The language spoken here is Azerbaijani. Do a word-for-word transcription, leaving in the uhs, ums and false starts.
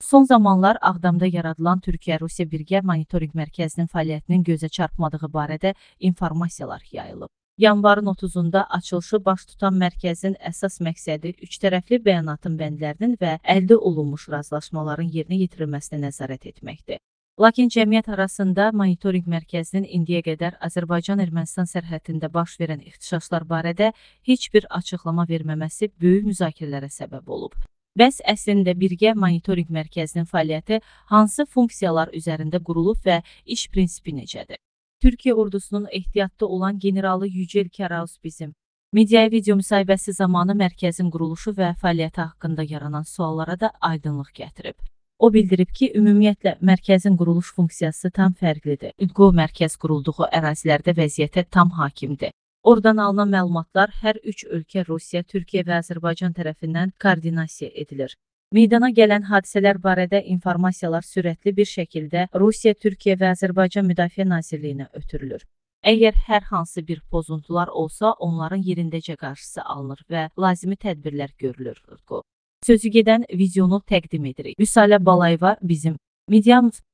Son zamanlar Ağdamda yaradılan Türkiyə-Rusiya birgə monitorinq mərkəzinin fəaliyyətinin gözə çarpmadığı barədə informasiyalar yayılıb. Yanvarın otuzunda açılışı baş tutan mərkəzin əsas məqsədi üçtərəfli bəyanatın bəndlərinin və əldə olunmuş razılaşmaların yerinə yetirilməsinə nəzarət etməkdir. Lakin cəmiyyət arasında monitorinq mərkəzinin indiyə qədər Azərbaycan-Ermənistan sərhədində baş verən ixtişaşlar barədə heç bir açıqlama verməməsi böyük müzakirələrə səbəb olub. Bəs əslində birgə monitorinq mərkəzinin fəaliyyəti hansı funksiyalar üzərində qurulub və iş prinsipi necədir? Türkiyə ordusunun ehtiyatda olan generalı Yücel Karaus bizim mediaya video müsahibəsi zamanı mərkəzin quruluşu və fəaliyyəti haqqında yaranan suallara da aydınlıq gətirib. O bildirib ki, ümumiyyətlə mərkəzin quruluş funksiyası tam fərqlidir. Bu mərkəz qurulduğu ərazilərdə vəziyyətə tam hakimdir. Oradan alınan məlumatlar hər üç ölkə Rusiya, Türkiyə və Azərbaycan tərəfindən koordinasiya edilir. Meydana gələn hadisələr barədə informasiyalar sürətli bir şəkildə Rusiya, Türkiyə və Azərbaycan Müdafiə Nazirliyinə ötürülür. Əgər hər hansı bir pozuntular olsa, onların yerindəcə qarşısı alınır və lazımi tədbirlər görülür. Sözü gedən videonu təqdim edirik. Vüsalə Balayeva bizim mediamız.